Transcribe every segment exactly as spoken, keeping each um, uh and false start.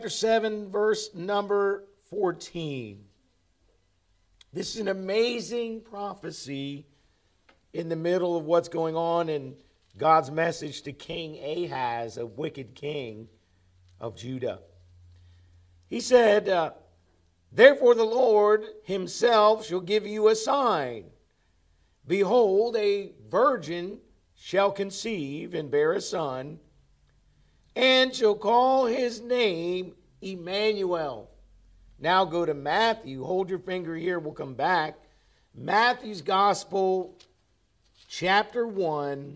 seven, verse number fourteen. This is an amazing prophecy in the middle of what's going on in God's message to King Ahaz, a wicked king of Judah. He said, uh, Therefore the Lord himself shall give you a sign. Behold, a virgin shall conceive and bear a son, and shall call his name Emmanuel. Now go to Matthew. Hold your finger here. We'll come back. Matthew's Gospel, chapter one,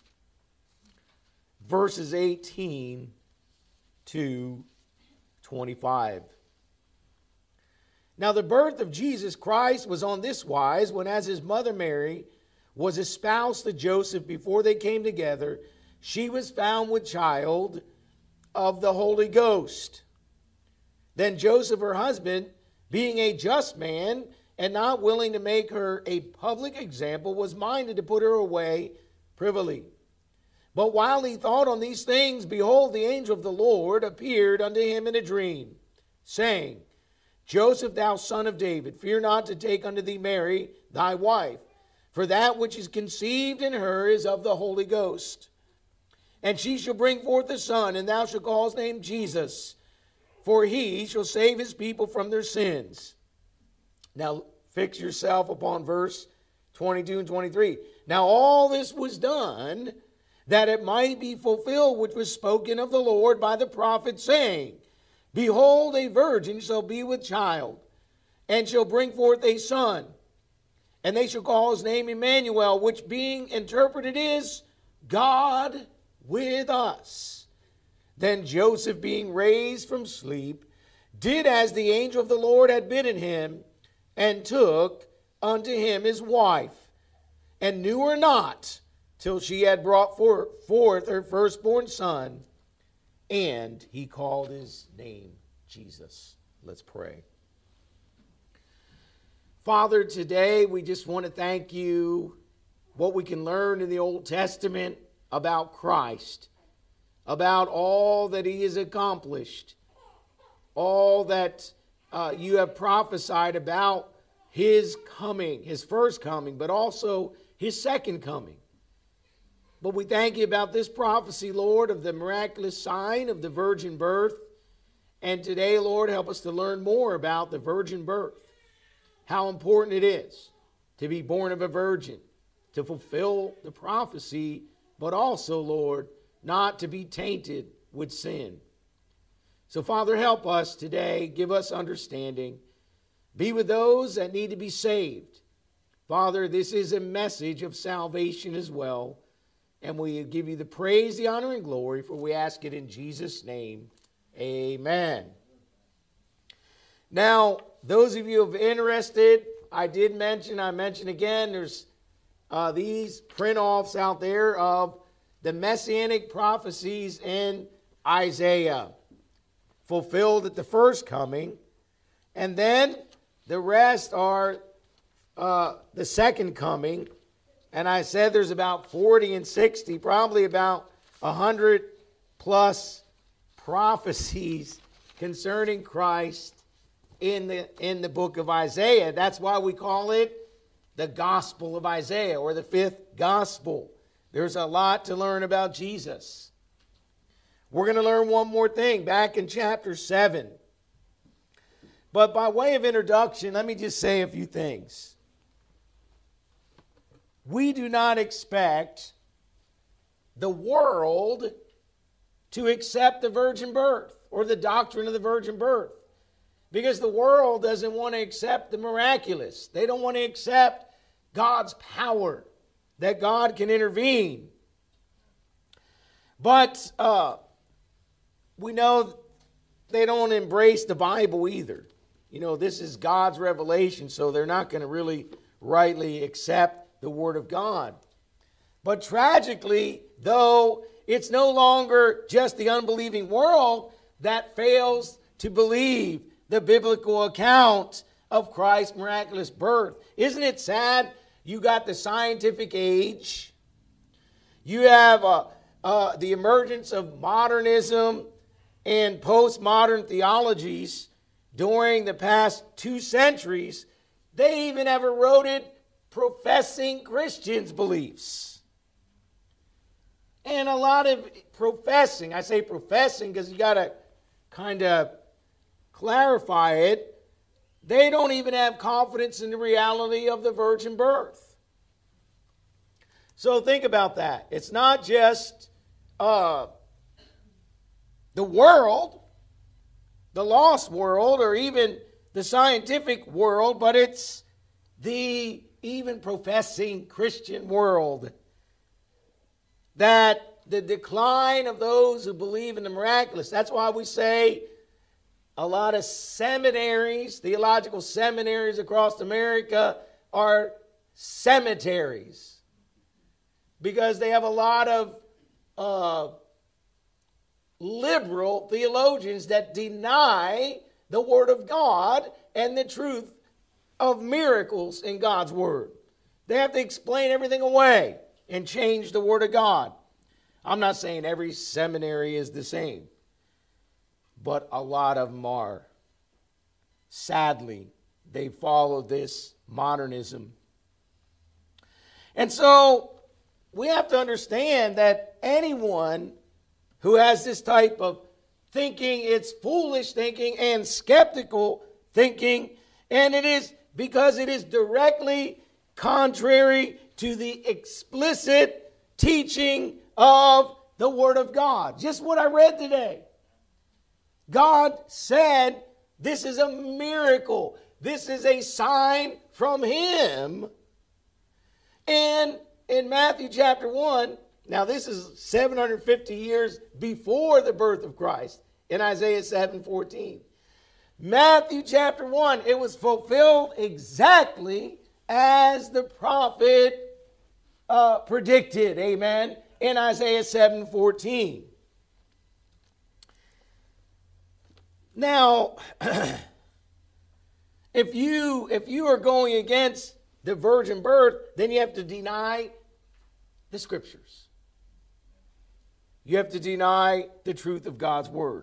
verses eighteen to twenty-five. Now the birth of Jesus Christ was on this wise, when as his mother Mary was espoused to Joseph before they came together, she was found with child of the Holy Ghost. Then Joseph, her husband, being a just man and not willing to make her a public example, was minded to put her away privily. But while he thought on these things, behold, the angel of the Lord appeared unto him in a dream, saying, Joseph, thou son of David, fear not to take unto thee Mary, thy wife, for that which is conceived in her is of the Holy Ghost. And she shall bring forth a son, and thou shalt call his name Jesus, for he shall save his people from their sins. Now fix yourself upon verse twenty-two and twenty-three. Now all this was done, that it might be fulfilled which was spoken of the Lord by the prophet, saying, Behold, a virgin shall be with child, and shall bring forth a son, and they shall call his name Emmanuel, which being interpreted is God with us. Then Joseph, being raised from sleep, did as the angel of the Lord had bidden him, and took unto him his wife, and knew her not till she had brought forth her firstborn son, and he called his name Jesus. Let's pray. Father, today we just want to thank you what we can learn in the Old Testament about Christ, about all that he has accomplished, all that uh, you have prophesied about his coming, his first coming, but also his second coming. But we thank you about this prophecy, Lord, of the miraculous sign of the virgin birth. And today, Lord, help us to learn more about the virgin birth, how important it is to be born of a virgin, to fulfill the prophecy, but also, Lord, not to be tainted with sin. So, Father, help us today. Give us understanding. Be with those that need to be saved. Father, this is a message of salvation as well. And we give you the praise, the honor, and glory, for we ask it in Jesus' name. Amen. Now, those of you who are interested, I did mention, I mentioned again, there's uh, these print-offs out there of the messianic prophecies in Isaiah, fulfilled at the first coming. And then the rest are uh, the second coming. And I said there's about forty and sixty, probably about one hundred plus prophecies concerning Christ in the, in the book of Isaiah. That's why we call it the Gospel of Isaiah, or the fifth Gospel. There's a lot to learn about Jesus. We're going to learn one more thing back in chapter seven. But by way of introduction, let me just say a few things. We do not expect the world to accept the virgin birth or the doctrine of the virgin birth, because the world doesn't want to accept the miraculous. They don't want to accept God's power, that God can intervene. But uh, we know they don't embrace the Bible either. You know, this is God's revelation, so they're not going to really rightly accept the Word of God. But tragically, though, it's no longer just the unbelieving world that fails to believe the biblical account of Christ's miraculous birth. Isn't it sad? You got the scientific age. You have uh, uh, the emergence of modernism and postmodern theologies during the past two centuries, they even have eroded professing Christians' beliefs. And a lot of professing, I say professing because you got to kind of clarify it, they don't even have confidence in the reality of the virgin birth. So think about that. It's not just uh, the world, the lost world, or even the scientific world, but it's the even professing Christian world. That the decline of those who believe in the miraculous, that's why we say a lot of seminaries, theological seminaries across America are cemeteries. Because they have a lot of uh, liberal theologians that deny the Word of God and the truth of miracles in God's Word. They have to explain everything away and change the Word of God. I'm not saying every seminary is the same, but a lot of them are. Sadly, they follow this modernism. And so we have to understand that anyone who has this type of thinking, it's foolish thinking and skeptical thinking, and it is because it is directly contrary to the explicit teaching of the Word of God. Just what I read today. God said this is a miracle. This is a sign from Him. And in Matthew chapter one, now this is seven hundred fifty years before the birth of Christ, in Isaiah seven fourteen. Matthew chapter one, it was fulfilled exactly as the prophet uh, predicted, amen, in Isaiah seven fourteen. Now, if you if you are going against the virgin birth, then you have to deny the scriptures. You have to deny the truth of God's word.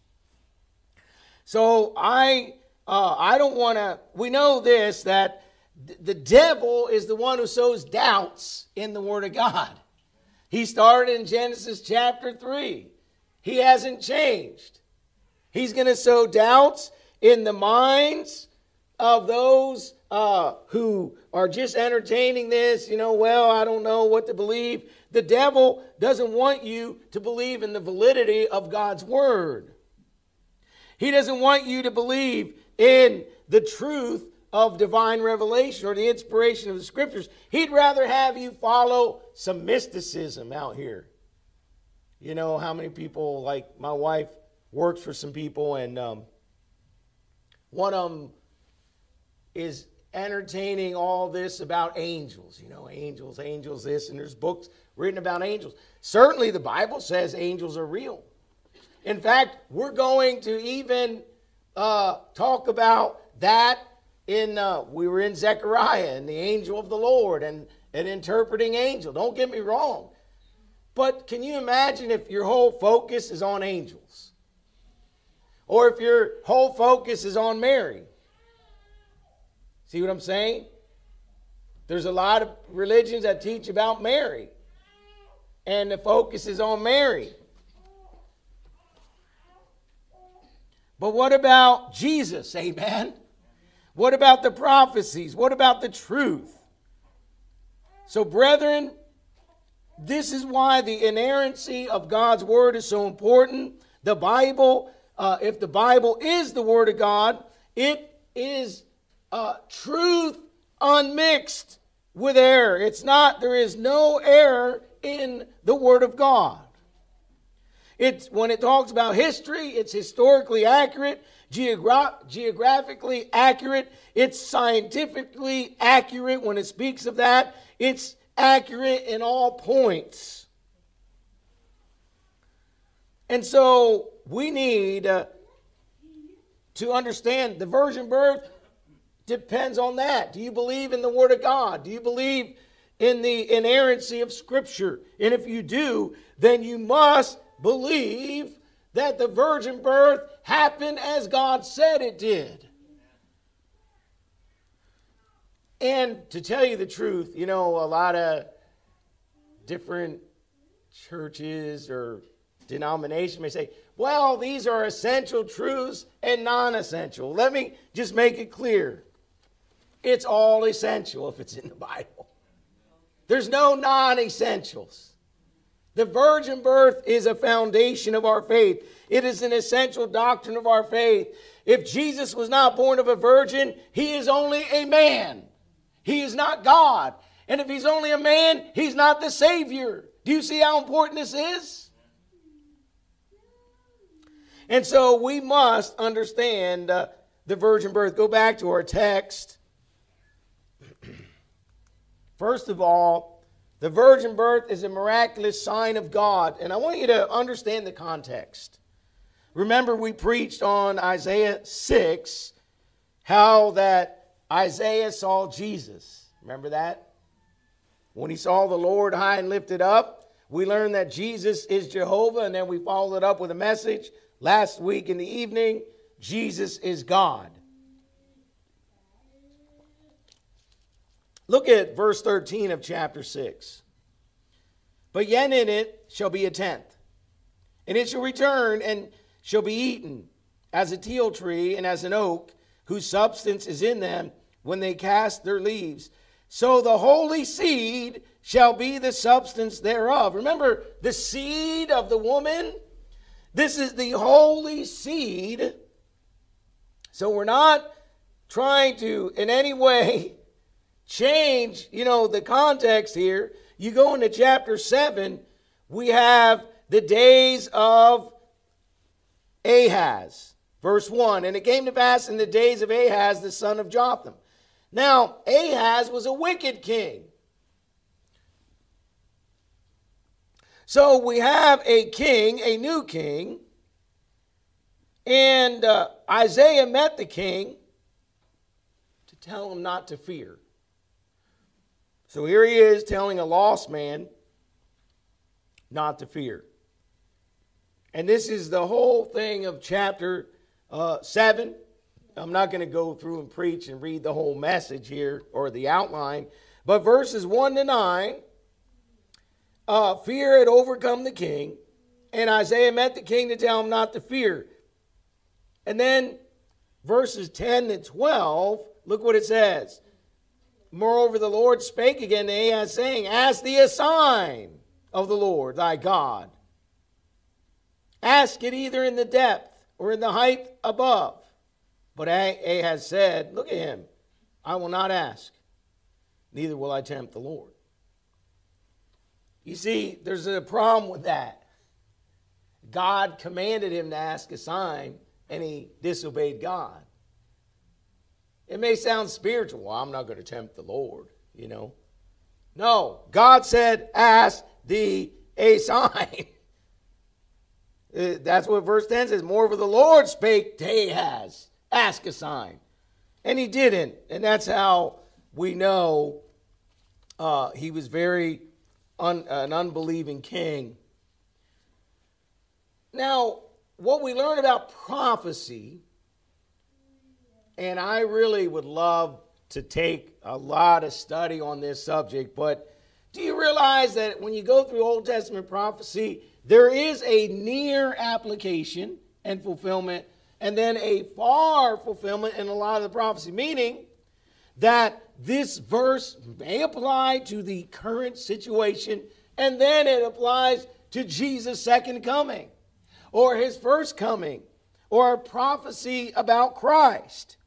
So I uh, I don't want to, we know this, that th- the devil is the one who sows doubts in the word of God. He started in Genesis chapter three. He hasn't changed. He's going to sow doubts in the minds of those uh, who are just entertaining this, you know, well, I don't know what to believe. The devil doesn't want you to believe in the validity of God's word. He doesn't want you to believe in the truth of divine revelation or the inspiration of the scriptures. He'd rather have you follow some mysticism out here. You know how many people, like my wife works for some people, and um, one of them is entertaining all this about angels. You know, angels, angels, this, and there's books written about angels. Certainly the Bible says angels are real. In fact, we're going to even uh, talk about that in, uh, we were in Zechariah and the angel of the Lord and an interpreting angel. Don't get me wrong. But can you imagine if your whole focus is on angels? Or if your whole focus is on Mary? See what I'm saying? There's a lot of religions that teach about Mary. And the focus is on Mary. But what about Jesus? Amen. What about the prophecies? What about the truth? So, brethren, this is why the inerrancy of God's word is so important. The Bible, uh, if the Bible is the word of God, it is uh, truth unmixed with error. It's not, there is no error in the word of God. It's, when it talks about history, it's historically accurate, geogra- geographically accurate, it's scientifically accurate when it speaks of that. It's accurate in all points. And so we need uh, to understand the virgin birth depends on that. Do you believe in the Word of God? Do you believe in the inerrancy of Scripture? And if you do, then you must believe that the virgin birth happened as God said it did. And to tell you the truth, you know, a lot of different churches or denominations may say, well, these are essential truths and non-essential. Let me just make it clear. It's all essential if it's in the Bible. There's no non-essentials. The virgin birth is a foundation of our faith. It is an essential doctrine of our faith. If Jesus was not born of a virgin, he is only a man. He is not God. And if he's only a man, he's not the Savior. Do you see how important this is? And so we must understand uh, the virgin birth. Go back to our text. First of all, the virgin birth is a miraculous sign of God. And I want you to understand the context. Remember, we preached on Isaiah six, how that Isaiah saw Jesus. Remember that? When he saw the Lord high and lifted up, we learned that Jesus is Jehovah, and then we followed it up with a message last week in the evening, Jesus is God. Look at verse thirteen of chapter six. But yet in it shall be a tenth, and it shall return and shall be eaten as a teil tree and as an oak, whose substance is in them when they cast their leaves. So the holy seed shall be the substance thereof. Remember, the seed of the woman, this is the holy seed. So we're not trying to in any way change, you know, the context here. You go into chapter seven, we have the days of Ahaz. Verse one, and it came to pass in the days of Ahaz, the son of Jotham. Now, Ahaz was a wicked king. So we have a king, a new king, and uh, Isaiah met the king to tell him not to fear. So here he is telling a lost man not to fear. And this is the whole thing of chapter uh, seven. I'm not going to go through and preach and read the whole message here or the outline. But verses one to nine, uh, fear had overcome the king. And Isaiah met the king to tell him not to fear. And then verses ten to twelve, look what it says. Moreover, the Lord spake again to Ahaz, saying, ask thee a sign of the Lord thy God. Ask it either in the depth or in the height above. But Ahaz said, look at him, I will not ask, neither will I tempt the Lord. You see, there's a problem with that. God commanded him to ask a sign, and he disobeyed God. It may sound spiritual. Well, I'm not going to tempt the Lord, you know. No, God said, ask thee a sign. That's what verse ten says. Moreover, the Lord spake to Ahaz, ask a sign. And he didn't. And that's how we know uh, he was very un, an unbelieving king. Now, what we learn about prophecy, and I really would love to take a lot of study on this subject, but do you realize that when you go through Old Testament prophecy, there is a near application and fulfillment, and then a far fulfillment in a lot of the prophecy, meaning that this verse may apply to the current situation, and then it applies to Jesus' second coming, or his first coming, or a prophecy about Christ.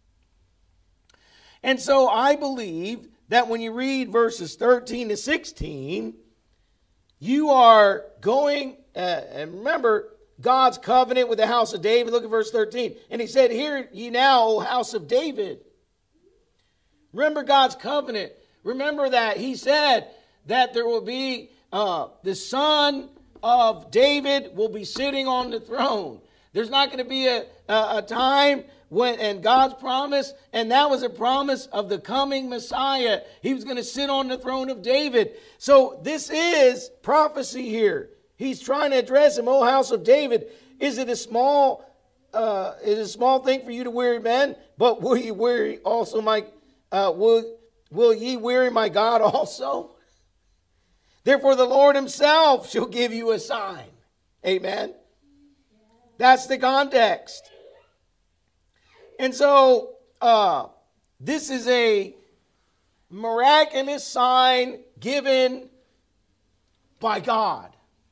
And so I believe that when you read verses thirteen to sixteen, you are going, uh, and remember, God's covenant with the house of David. Look at verse thirteen. And he said, hear ye now, O house of David. Remember God's covenant. Remember that he said that there will be uh, the son of David will be sitting on the throne. There's not going to be a, a, a time when, and God's promise, and that was a promise of the coming Messiah. He was going to sit on the throne of David. So this is prophecy here. He's trying to address him, O house of David. Is it a small uh, is it a small thing for you to weary men? But will ye weary also my uh, will will ye weary my God also? Therefore the Lord himself shall give you a sign. Amen. That's the context. And so uh, this is a miraculous sign given by God.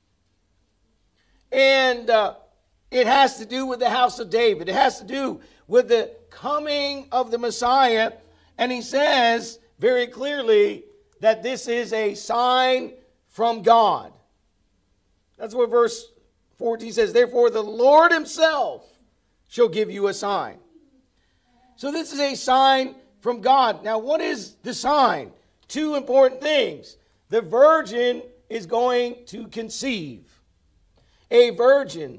And uh, it has to do with the house of David. It has to do with the coming of the Messiah. And he says very clearly that this is a sign from God. That's what verse fourteen says. Therefore the Lord himself shall give you a sign. So this is a sign from God. Now what is the sign? Two important things. The virgin is going to conceive. A virgin.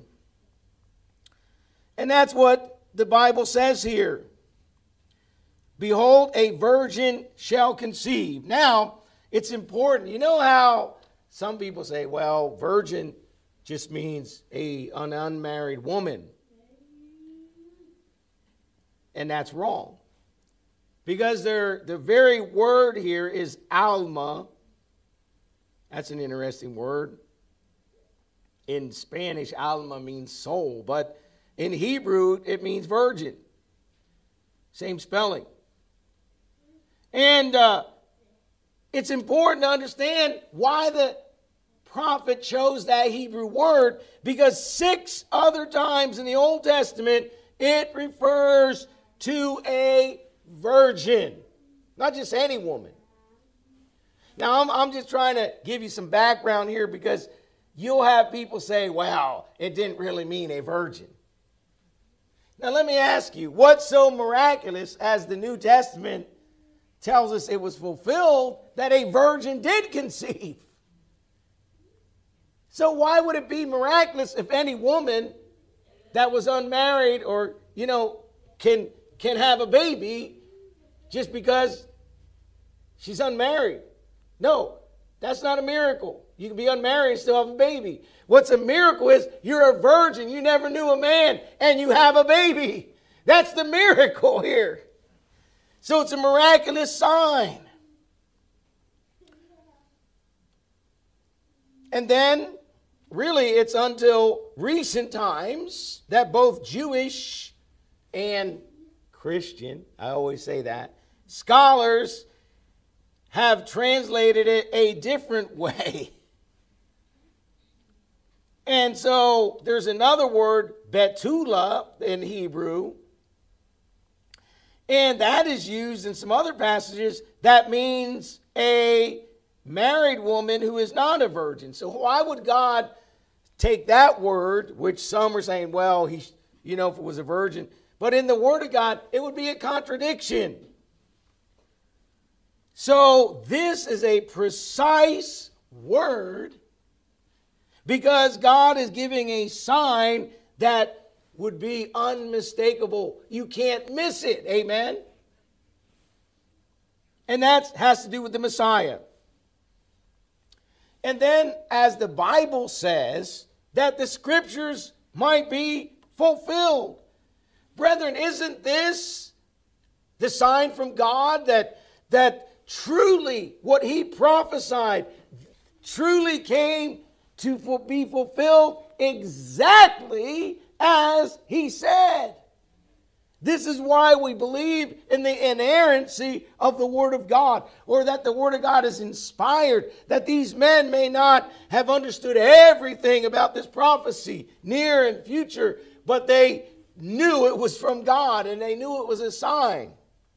And that's what the Bible says here. Behold, a virgin shall conceive. Now, it's important. You know how some people say, well, virgin just means a, an unmarried woman. And that's wrong. Because their, the very word here is alma. That's an interesting word. In Spanish, alma means soul. But in Hebrew, it means virgin. Same spelling. And uh, it's important to understand why the prophet chose that Hebrew word, because six other times in the Old Testament, it refers to a virgin. Not just any woman. Now, I'm, I'm just trying to give you some background here, because you'll have people say, well, it didn't really mean a virgin. Now, let me ask you, what's so miraculous as the New Testament tells us it was fulfilled that a virgin did conceive? So why would it be miraculous if any woman that was unmarried or, you know, can, can have a baby just because she's unmarried? No, that's not a miracle. You can be unmarried and still have a baby. What's a miracle is you're a virgin, you never knew a man, and you have a baby. That's the miracle here. So it's a miraculous sign. And then, really, it's until recent times that both Jewish and Christian, I always say that, scholars have translated it a different way. And so there's another word, betula, in Hebrew. And that is used in some other passages. That means a married woman who is not a virgin. So why would God take that word, which some are saying, well, he, you know, if it was a virgin. But in the Word of God, it would be a contradiction. So this is a precise word, because God is giving a sign that would be unmistakable. You can't miss it. Amen? And that has to do with the Messiah. And then, as the Bible says, that the Scriptures might be fulfilled. Brethren, isn't this the sign from God that, that truly what He prophesied truly came to be fulfilled exactly as He said? This is why we believe in the inerrancy of the Word of God, or that the Word of God is inspired, that these men may not have understood everything about this prophecy, near and future, but they knew it was from God, and they knew it was a sign.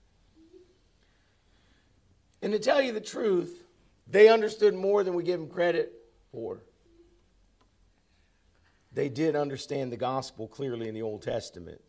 And to tell you the truth, they understood more than we give them credit for. They did understand the gospel clearly in the Old Testament.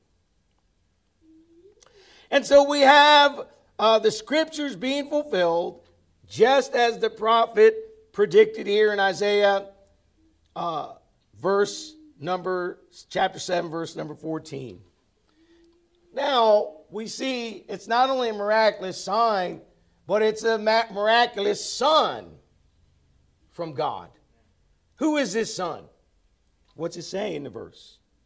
And so we have uh, the Scriptures being fulfilled, just as the prophet predicted here in Isaiah uh, verse number, chapter seven, verse number fourteen. Now, we see it's not only a miraculous sign, but it's a miraculous son from God. Who is this son? What's it say in the verse?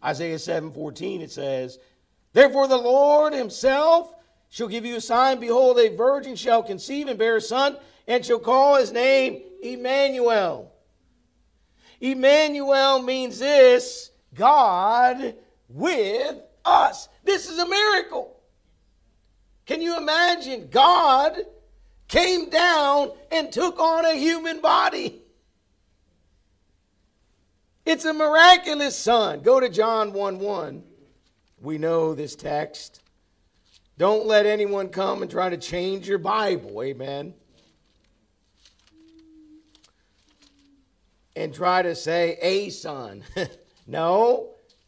Isaiah seven fourteen, it says, therefore the Lord himself shall give you a sign. Behold, a virgin shall conceive and bear a son, and shall call his name Emmanuel. Emmanuel means this: God with us. This is a miracle. Can you imagine? God came down and took on a human body. It's a miraculous son. Go to John one one. We know this text. Don't let anyone come and try to change your Bible. Amen. And try to say a son. No.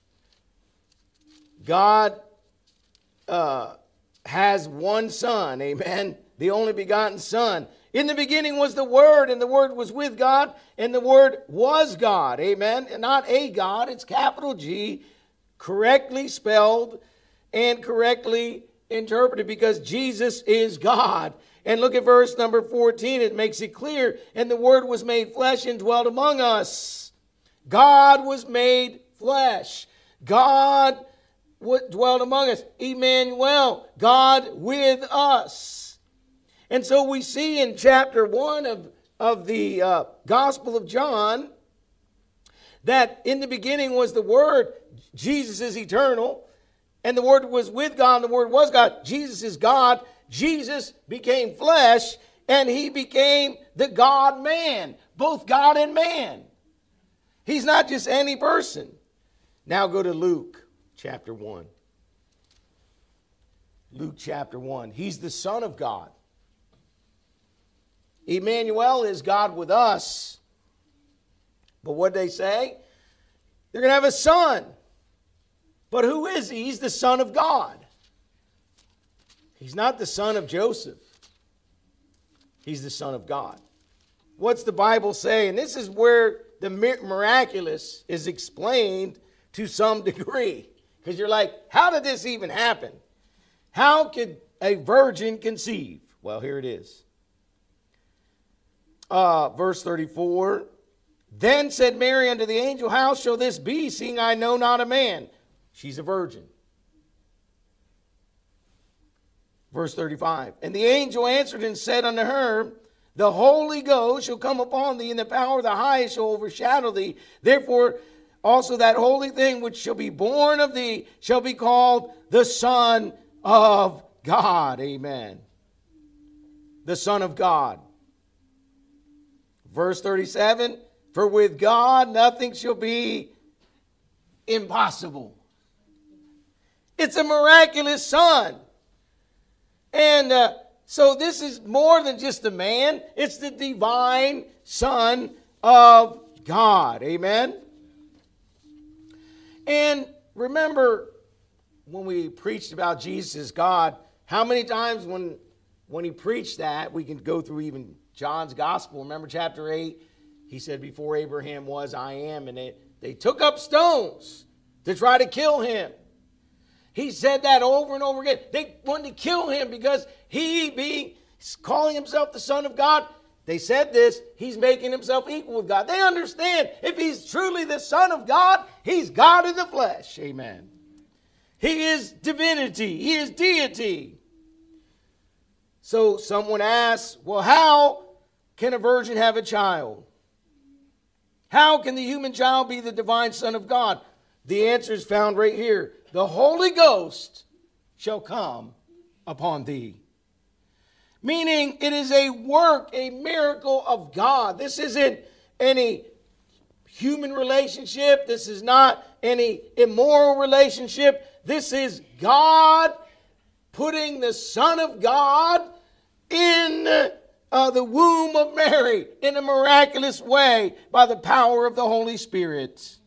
God uh, has one son. Amen. The only begotten Son. In the beginning was the Word, and the Word was with God, and the Word was God. Amen. And not a God, it's capital G, correctly spelled and correctly interpreted, because Jesus is God. And look at verse number fourteen. It makes it clear. And the Word was made flesh and dwelt among us. God was made flesh. God dwelt among us. Emmanuel, God with us. And so we see in chapter one of, of the uh, Gospel of John that in the beginning was the Word. Jesus is eternal. And the Word was with God, and the Word was God. Jesus is God. Jesus became flesh, and he became the God-man, both God and man. He's not just any person. Now go to Luke chapter one. Luke chapter one. He's the Son of God. Emmanuel is God with us. But what they say? They're going to have a son. But who is he? He's the Son of God. He's not the son of Joseph. He's the Son of God. What's the Bible say? And this is where the miraculous is explained to some degree. Because you're like, how did this even happen? How could a virgin conceive? Well, here it is. Uh, verse thirty-four. Then said Mary unto the angel, how shall this be, seeing I know not a man? She's a virgin. Verse thirty-five. And the angel answered and said unto her, the Holy Ghost shall come upon thee, and the power of the highest shall overshadow thee. Therefore also that holy thing which shall be born of thee shall be called the Son of God. Amen. The Son of God. Verse thirty-seven. For with God nothing shall be impossible. It's a miraculous son. And uh, so this is more than just a man. It's the divine Son of God. Amen. And remember when we preached about Jesus as God, how many times when, when he preached that, we can go through even John's gospel. Remember chapter eight? He said, before Abraham was, I am. And they, they took up stones to try to kill him. He said that over and over again. They wanted to kill him because he, being calling himself the Son of God, they said this, he's making himself equal with God. They understand if he's truly the Son of God, he's God in the flesh. Amen. He is divinity. He is deity. So someone asks, well, how can a virgin have a child? How can the human child be the divine Son of God? The answer is found right here. The Holy Ghost shall come upon thee. Meaning it is a work, a miracle of God. This isn't any human relationship. This is not any immoral relationship. This is God putting the Son of God in uh, the womb of Mary in a miraculous way by the power of the Holy Spirit.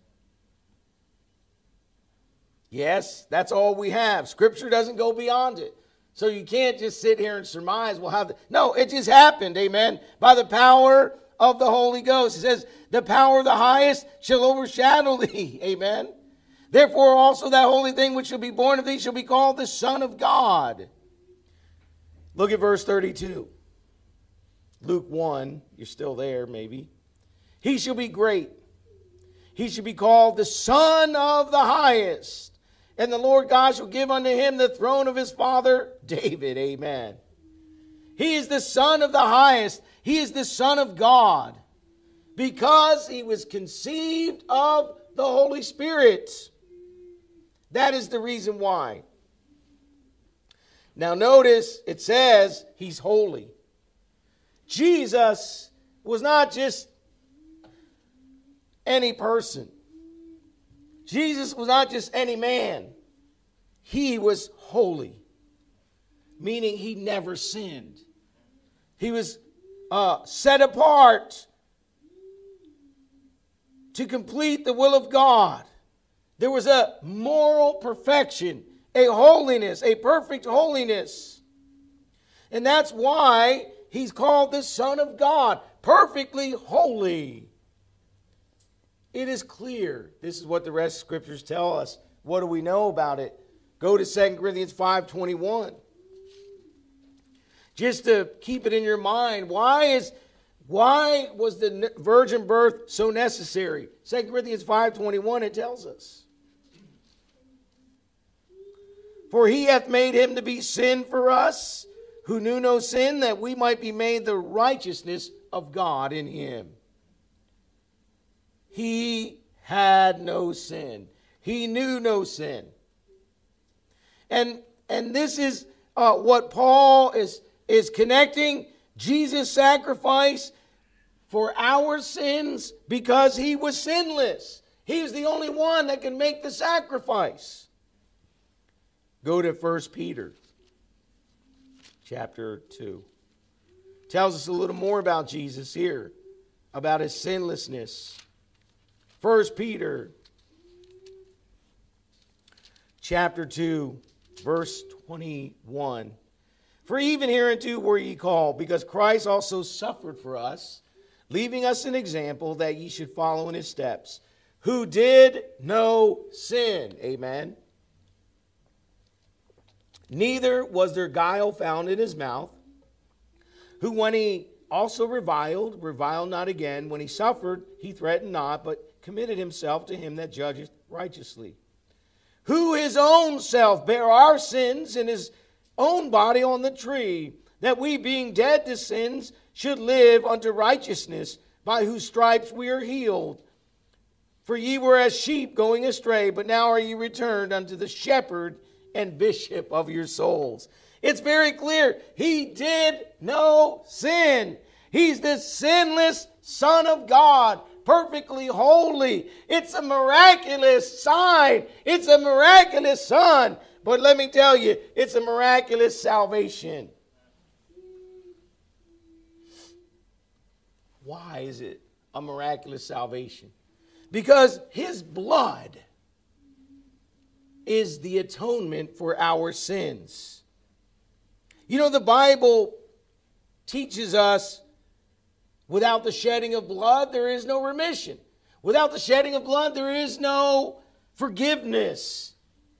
Yes, that's all we have. Scripture doesn't go beyond it. So you can't just sit here and surmise, well, how the... No, it just happened, amen, by the power of the Holy Ghost. It says, the power of the highest shall overshadow thee, amen. Therefore also that holy thing which shall be born of thee shall be called the Son of God. Look at verse thirty-two. Luke one, you're still there maybe. He shall be great. he should be called the Son of the Highest. And the Lord God shall give unto him the throne of his father David. Amen. He is the Son of the Highest. He is the Son of God because he was conceived of the Holy Spirit. That is the reason why. Now notice it says he's holy. Jesus was not just any person. Jesus was not just any man. He was holy, meaning he never sinned. He was uh, set apart to complete the will of God. There was a moral perfection, a holiness, a perfect holiness. And that's why he's called the Son of God, perfectly holy. It is clear. This is what the rest of Scriptures tell us. What do we know about it? Go to Second Corinthians five twenty-one. Just to keep it in your mind, why is why was the virgin birth so necessary? Second Corinthians five twenty-one, it tells us. For he hath made him to be sin for us, who knew no sin, that we might be made the righteousness of God in him. He had no sin. He knew no sin. And, and this is uh, what Paul is, is connecting Jesus' sacrifice for our sins because he was sinless. He's the only one that can make the sacrifice. Go to First Peter chapter two. Tells us a little more about Jesus here, about his sinlessness. First Peter chapter two, verse twenty-one. For even hereunto were ye called, because Christ also suffered for us, leaving us an example that ye should follow in his steps, who did no sin. Amen. Neither was there guile found in his mouth, who when he also reviled, reviled not again. When he suffered, he threatened not, but committed himself to him that judgeth righteously. Who his own self bare our sins in his own body on the tree, that we being dead to sins should live unto righteousness, by whose stripes we are healed. For ye were as sheep going astray, but now are ye returned unto the shepherd and bishop of your souls. It's very clear. He did no sin. He's the sinless Son of God, perfectly holy. It's a miraculous sign. It's a miraculous Son. But let me tell you, it's a miraculous salvation. Why is it a miraculous salvation? Because his blood is the atonement for our sins. You know, the Bible teaches us without the shedding of blood, there is no remission. Without the shedding of blood, there is no forgiveness.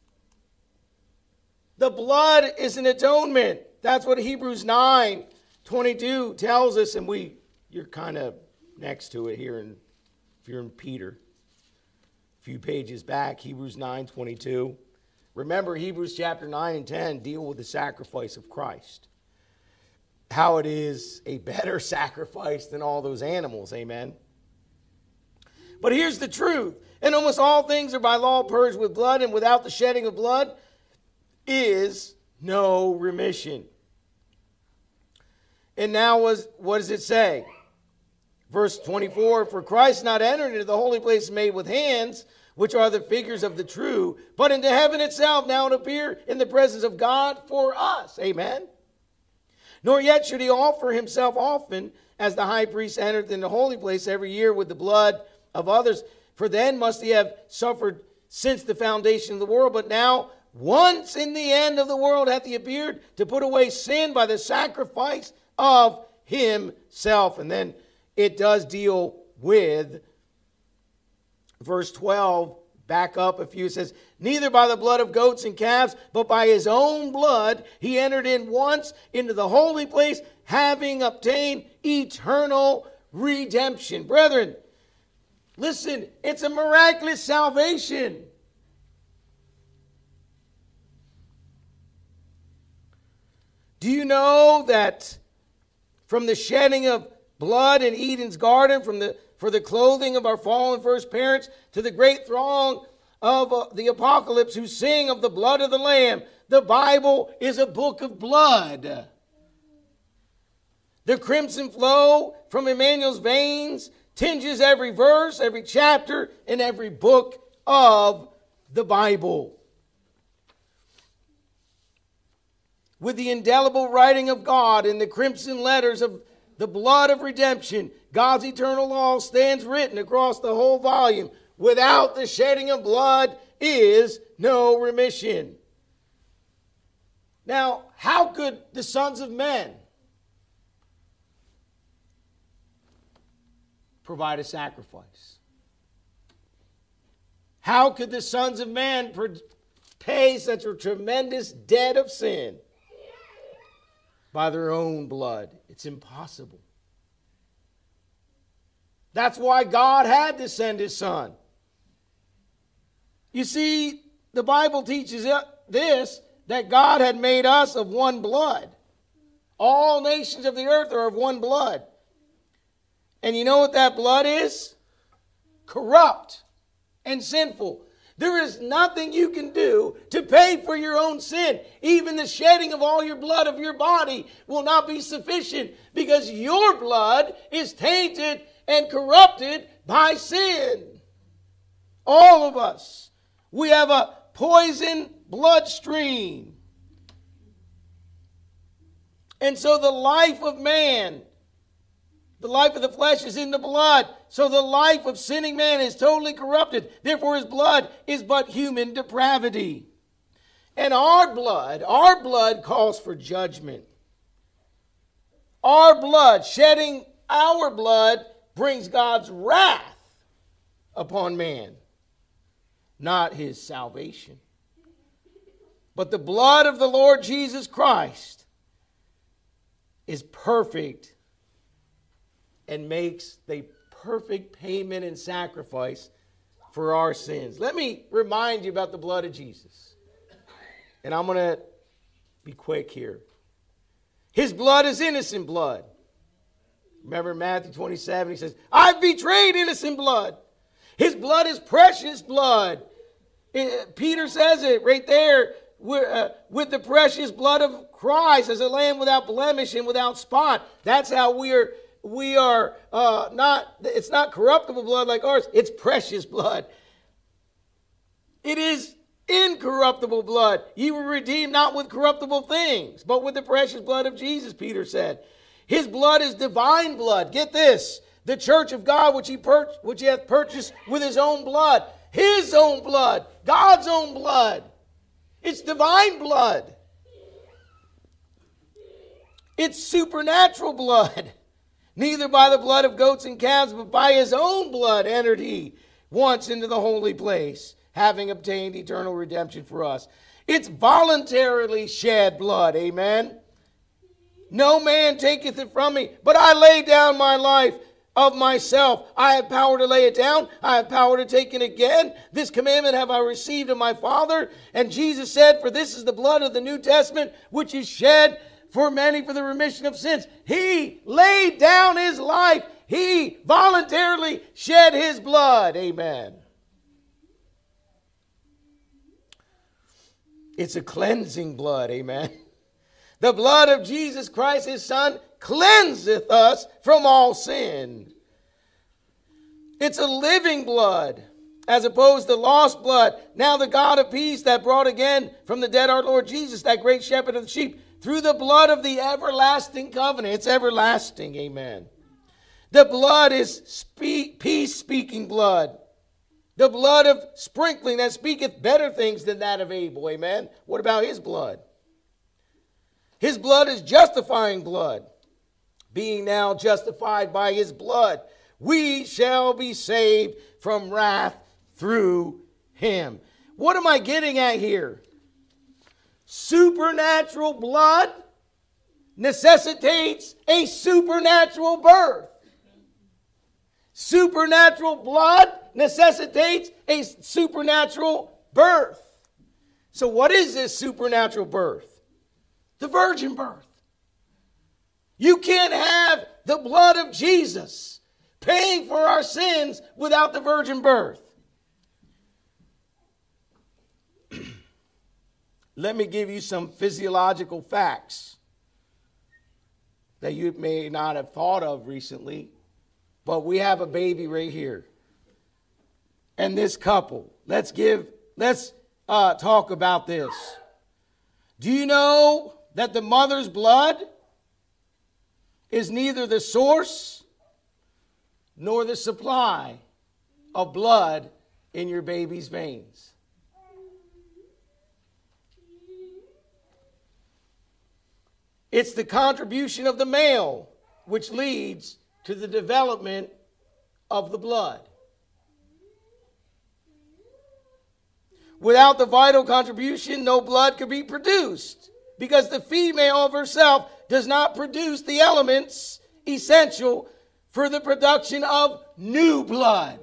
The blood is an atonement. That's what Hebrews nine twenty-two tells us, and we you're kind of next to it here in, if you're in Peter. A few pages back, Hebrews nine twenty-two. Remember, Hebrews chapter nine and ten deal with the sacrifice of Christ. How it is a better sacrifice than all those animals, amen? But here's the truth. And almost all things are by law purged with blood, and without the shedding of blood is no remission. And now was, what does it say? Verse twenty-four, for Christ not entered into the holy place made with hands, which are the figures of the true, but into heaven itself, now to appear in the presence of God for us. Amen. Nor yet should he offer himself often, as the high priest entered in the holy place every year with the blood of others. For then must he have suffered since the foundation of the world. But now, once in the end of the world hath he appeared to put away sin by the sacrifice of himself. And then it does deal with verse twelve, back up a few, it says, neither by the blood of goats and calves, but by his own blood he entered in once into the holy place, having obtained eternal redemption. Brethren, Listen, it's a miraculous salvation. Do you know that from the shedding of blood in Eden's garden, from the for the clothing of our fallen first parents, to the great throng of uh, the apocalypse who sing of the blood of the Lamb, the Bible is a book of blood. The crimson flow from Emmanuel's veins tinges every verse, every chapter, and every book of the Bible. With the indelible writing of God in the crimson letters of the blood of redemption, God's eternal law stands written across the whole volume. Without the shedding of blood is no remission. Now, how could the sons of men provide a sacrifice? How could the sons of man pay such a tremendous debt of sin? By their own blood. It's impossible. That's why God had to send his son. You see, the Bible teaches this, that God had made us of one blood. All nations of the earth are of one blood. And you know what that blood is? Corrupt and sinful. There is nothing you can do to pay for your own sin. Even the shedding of all your blood of your body will not be sufficient, because your blood is tainted and corrupted by sin. All of us. We have a poison bloodstream. And so the life of man, the life of the flesh is in the blood. So the life of sinning man is totally corrupted. Therefore his blood is but human depravity. And our blood, our blood calls for judgment. Our blood, shedding our blood, brings God's wrath upon man, not his salvation. But the blood of the Lord Jesus Christ is perfect and makes the perfect payment and sacrifice for our sins. Let me remind you about the blood of Jesus. And I'm going to be quick here. His blood is innocent blood. Remember Matthew twenty-seven, he says, I've betrayed innocent blood. His blood is precious blood. It, Peter says it right there, uh, with the precious blood of Christ as a lamb without blemish and without spot. That's how we are, we are uh, not, it's not corruptible blood like ours, it's precious blood. It is incorruptible blood. You were redeemed not with corruptible things, but with the precious blood of Jesus, Peter said. His blood is divine blood. Get this. The church of God, which he, pur- which he hath purchased with his own blood. His own blood. God's own blood. It's divine blood. It's supernatural blood. Neither by the blood of goats and calves, but by his own blood entered he once into the holy place, having obtained eternal redemption for us. It's voluntarily shed blood. Amen. No man taketh it from me, but I lay down my life of myself. I have power to lay it down. I have power to take it again. This commandment have I received of my Father. And Jesus said, for this is the blood of the New Testament, which is shed for many for the remission of sins. He laid down his life. He voluntarily shed his blood. Amen. It's a cleansing blood. Amen. The blood of Jesus Christ, his Son, cleanseth us from all sin. It's a living blood, as opposed to lost blood. Now the God of peace that brought again from the dead our Lord Jesus, that great shepherd of the sheep, through the blood of the everlasting covenant. It's everlasting, amen. The blood is speak, peace-speaking blood. The blood of sprinkling that speaketh better things than that of Abel, amen. What about his blood? His blood is justifying blood. Being now justified by his blood, we shall be saved from wrath through him. What am I getting at here? Supernatural blood necessitates a supernatural birth. Supernatural blood necessitates a supernatural birth. So what is this supernatural birth? The virgin birth. You can't have the blood of Jesus paying for our sins without the virgin birth. Let me give you some physiological facts that you may not have thought of recently. But we have a baby right here. And this couple, let's give, let's uh, talk about this. Do you know that the mother's blood is neither the source nor the supply of blood in your baby's veins? It's the contribution of the male which leads to the development of the blood. Without the vital contribution, no blood could be produced because the female of herself does not produce the elements essential for the production of new blood.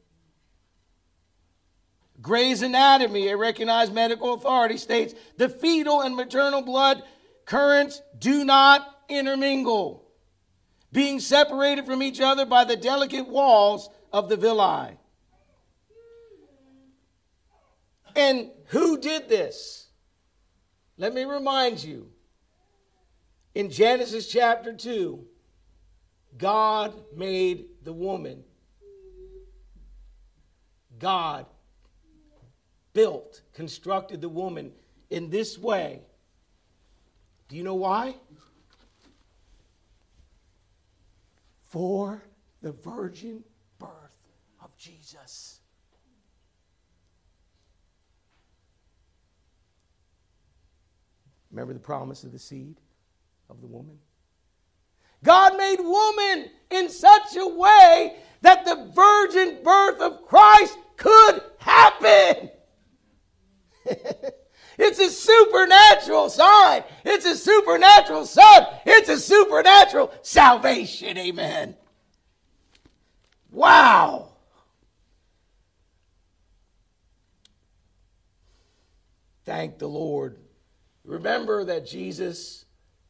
Gray's Anatomy, a recognized medical authority, states the fetal and maternal blood currents do not intermingle, being separated from each other by the delicate walls of the villi. And who did this? Let me remind you. In Genesis chapter two, God made the woman. God built, constructed the woman in this way. Do you know why? For the virgin birth of Jesus. Remember the promise of the seed of the woman? God made woman in such a way that the virgin birth of Christ could happen. It's a supernatural sign. It's a supernatural son. It's a supernatural salvation. Amen. Wow. Thank the Lord. Remember that Jesus,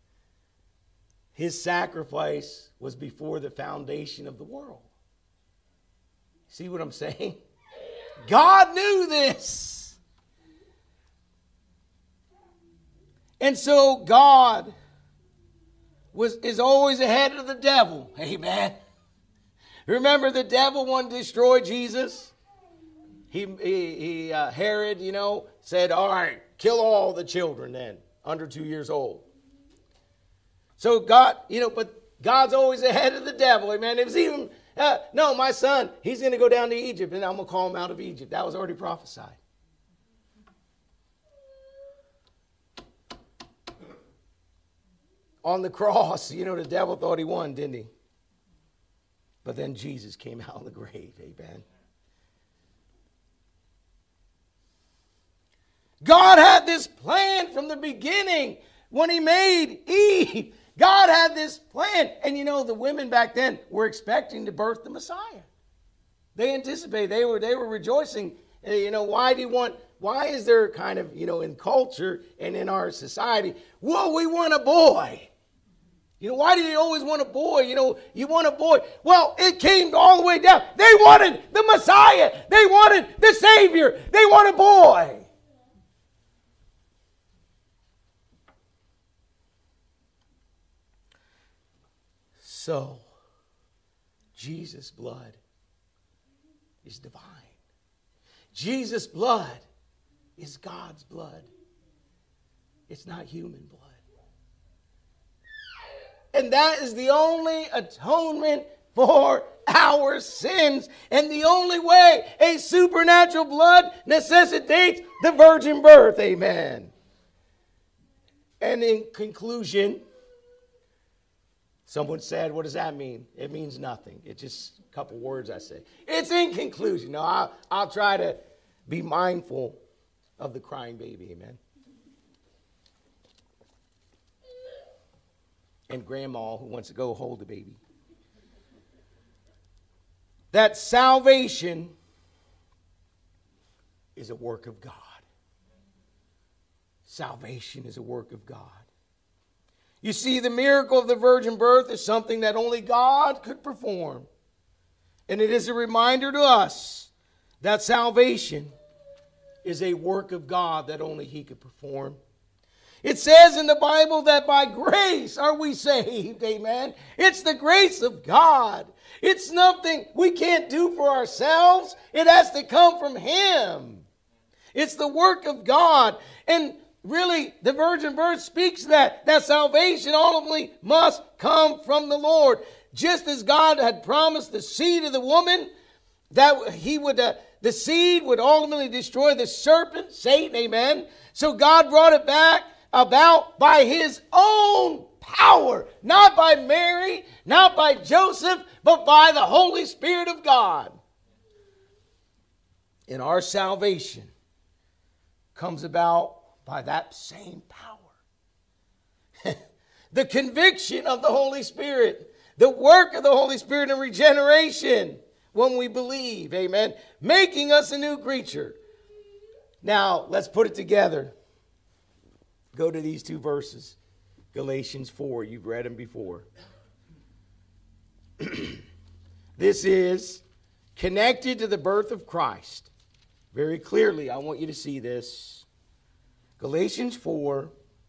his sacrifice was before the foundation of the world. See what I'm saying? God knew this. And so God was is always ahead of the devil. Amen. Remember the devil wanted to destroy Jesus? He, he, he uh, Herod, you know, said, all right, kill all the children then, under two years old. So God, you know, but God's always ahead of the devil. Amen. It was even, uh, no, my son, he's going to go down to Egypt and I'm going to call him out of Egypt. That was already prophesied. On the cross, you know, the devil thought he won, didn't he? But then Jesus came out of the grave. Amen. God had this plan from the beginning when he made Eve. God had this plan. And you know, the women back then were expecting to birth the Messiah. They anticipated, they were, they were rejoicing. You know, why do you want, why is there kind of, you know, in culture and in our society, well, we want a boy. You know, why do you always want a boy? You know, you want a boy. Well, it came all the way down. They wanted the Messiah. They wanted the Savior. They want a boy. So, Jesus' blood is divine. Jesus' blood is God's blood. It's not human blood. And that is the only atonement for our sins. And the only way a supernatural blood necessitates the virgin birth. Amen. And in conclusion, someone said, what does that mean? It means nothing. It's just a couple words I say. It's in conclusion. No, I'll, I'll try to be mindful of the crying baby. Amen. And grandma who wants to go hold the baby. that salvation is a work of God. Salvation is a work of God. You see, the miracle of the virgin birth is something that only God could perform. And it is a reminder to us that salvation is a work of God that only He could perform. It says in the Bible that by grace are we saved. Amen. It's the grace of God. It's nothing we can't do for ourselves. It has to come from Him. It's the work of God. And really, the virgin birth speaks that, that salvation ultimately must come from the Lord. Just as God had promised the seed of the woman, that he would, uh, the seed would ultimately destroy the serpent, Satan, amen. So God brought it back about by His own power, not by Mary, not by Joseph, but by the Holy Spirit of God. And our salvation comes about by that same power. The conviction of the Holy Spirit, the work of the Holy Spirit in regeneration when we believe, amen, making us a new creature. Now, let's put it together. Go to these two verses. Galatians four, you've read them before. This is connected to the birth of Christ. Very clearly, I want you to see this. Galatians four,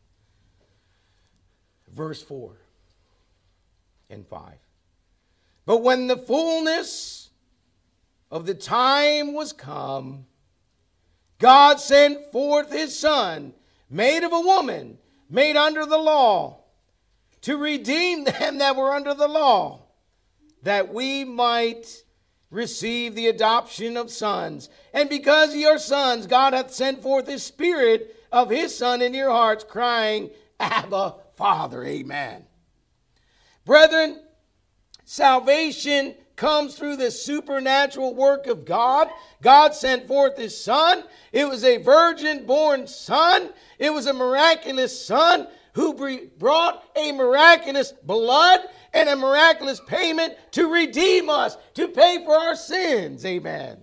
verse four and five. But when the fullness of the time was come, God sent forth His Son, made of a woman, made under the law, to redeem them that were under the law, that we might receive the adoption of sons. And because ye are sons, God hath sent forth His Spirit of His Son in your hearts, crying, Abba, Father. Amen. Brethren, salvation comes through the supernatural work of God. God sent forth His Son. It was a virgin-born Son. It was a miraculous Son who brought a miraculous blood and a miraculous payment to redeem us, to pay for our sins. Amen.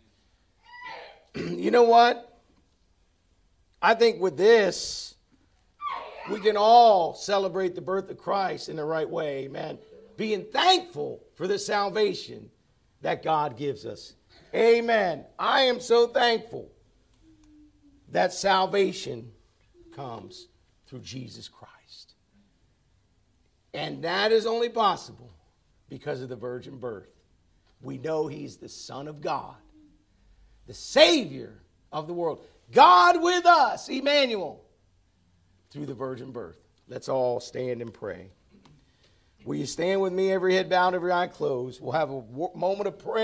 You know what? I think with this, we can all celebrate the birth of Christ in the right way. Amen. Being thankful for the salvation that God gives us. Amen. I am so thankful that salvation comes through Jesus Christ. And that is only possible because of the virgin birth. We know He's the Son of God, the Savior of the world. God with us, Emmanuel, through the virgin birth. Let's all stand and pray. Will you stand with me, every head bowed, every eye closed? We'll have a moment of prayer.